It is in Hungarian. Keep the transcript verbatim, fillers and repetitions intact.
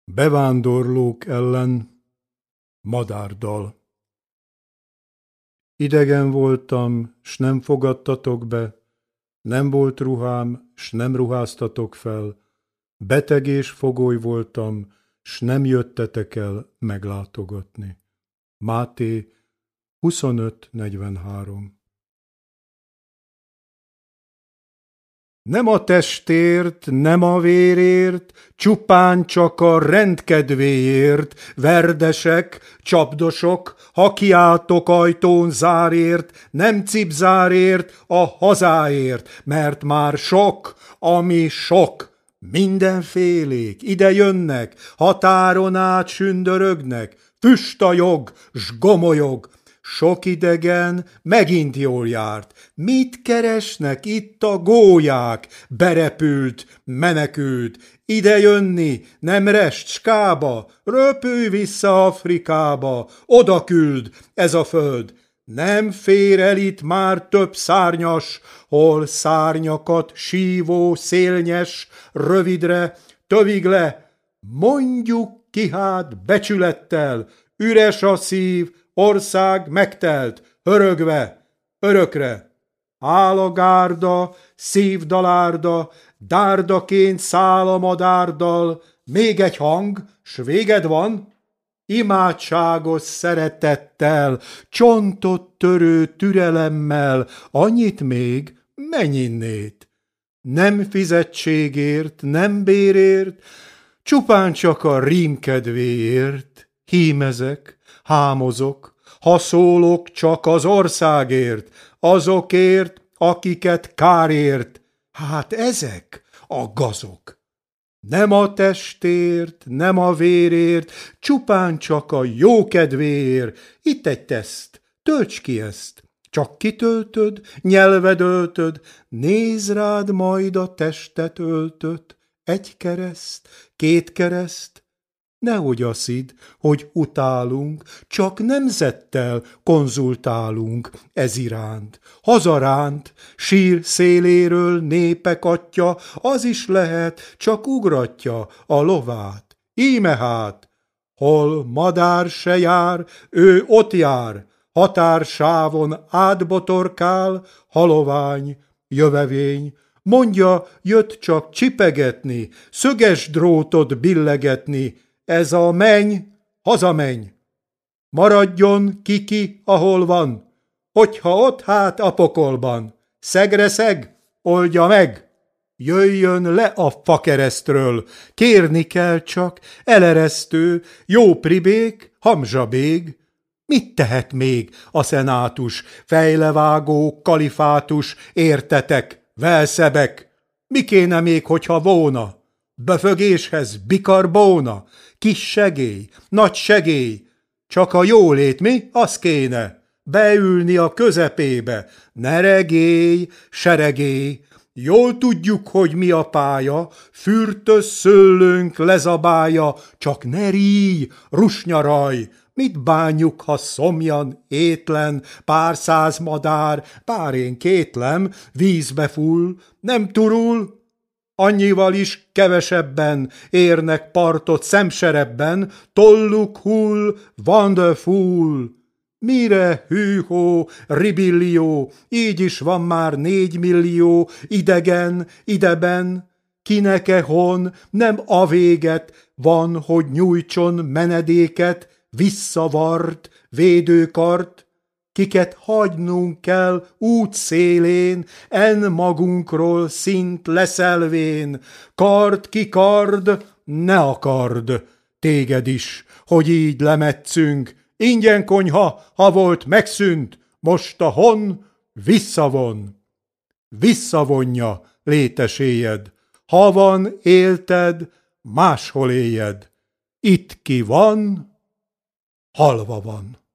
Bevándorlók ellen madárdal. Idegen voltam, s nem fogadtatok be, nem volt ruhám, s nem ruháztatok fel, beteg és fogoly voltam, s nem jöttetek el meglátogatni. Máté huszonöt negyvenhárom. Nem a testért, nem a vérért, csupán csak a rendkedvéért, verdesek, csapdosok, ha kiálltok ajtón zárért, nem cipzárért, a hazáért, mert már sok, ami sok. Mindenfélék ide jönnek, határon át sündörögnek, füst a jog, s gomolyog. Sok idegen megint jól járt. Mit keresnek itt a gólyák? Berepült, menekült. Ide jönni, nem rest skába, röpülj vissza Afrikába, oda küld ez a föld. Nem fér el itt már több szárnyas, hol szárnyakat sívó szélnyes, rövidre, tövig le. Mondjuk ki hát becsülettel, üres a szív, ország megtelt, hörögve, örökre. Áll a gárda, szívdalárda, dárdaként száll a madárdal, még egy hang, s véged van, imádságos szeretettel, csontot törő türelemmel, annyit még, menj innét. Nem fizetségért, nem bérért, csupán csak a rímkedvéért, hímezek, hámozok, ha szólok csak az országért, azokért, akiket kárért, hát ezek a gazok. Nem a testért, nem a vérért, csupán csak a jókedvéért. Itt egy teszt, tölts ki ezt. Csak kitöltöd, nyelved öltöd, nézd rád majd a testet öltött. Egy kereszt, két kereszt, nehogy azt hidd, hogy utálunk, csak nemzettel konzultálunk ez iránt. Hazaránt, sír széléről népek atya, az is lehet, csak ugratja a lovát. Íme hát, hol madár se jár, ő ott jár, határsávon átbotorkál, halovány, jövevény, mondja, jött csak csipegetni, szöges drótot billegetni, ez a menny, hazamenj. Maradjon kiki, ahol van, hogyha ott hát a pokolban. Szegre szeg, oldja meg. Jöjjön le a fakeresztről, kérni kell csak, eleresztő, jó pribék, hamzsabég. Mit tehet még a szenátus, fejlevágó kalifátus, értetek, velszebek? Mi kéne még, hogyha volna? Befögéshez bikarbóna, kis segély, nagy segély, csak a jólét mi, az kéne, beülni a közepébe, ne regély, seregély, jól tudjuk, hogy mi a pálya, fürtös szőlőnk lezabálja, csak ne ríj, rusnyaraj, mit bánjuk, ha szomjan, étlen, pár száz madár, pár én kétlem, vízbe full, nem turul, annyival is kevesebben érnek partot szemserebben, tolluk hull, wonderful. Mire hűhó, ribillió, így is van már négy millió idegen, ideben, kinek-e hon nem a véget van, hogy nyújtson menedéket, visszavart, védőkart, kiket hagynunk kell út szélén, en magunkról szint leszelvén, kard ki kard, ne akard, téged is, hogy így lemetszünk, ingyen konyha, ha volt megszűnt, most a hon visszavon. Visszavonja léteséjed, ha van élted, máshol éljed, itt ki van, halva van.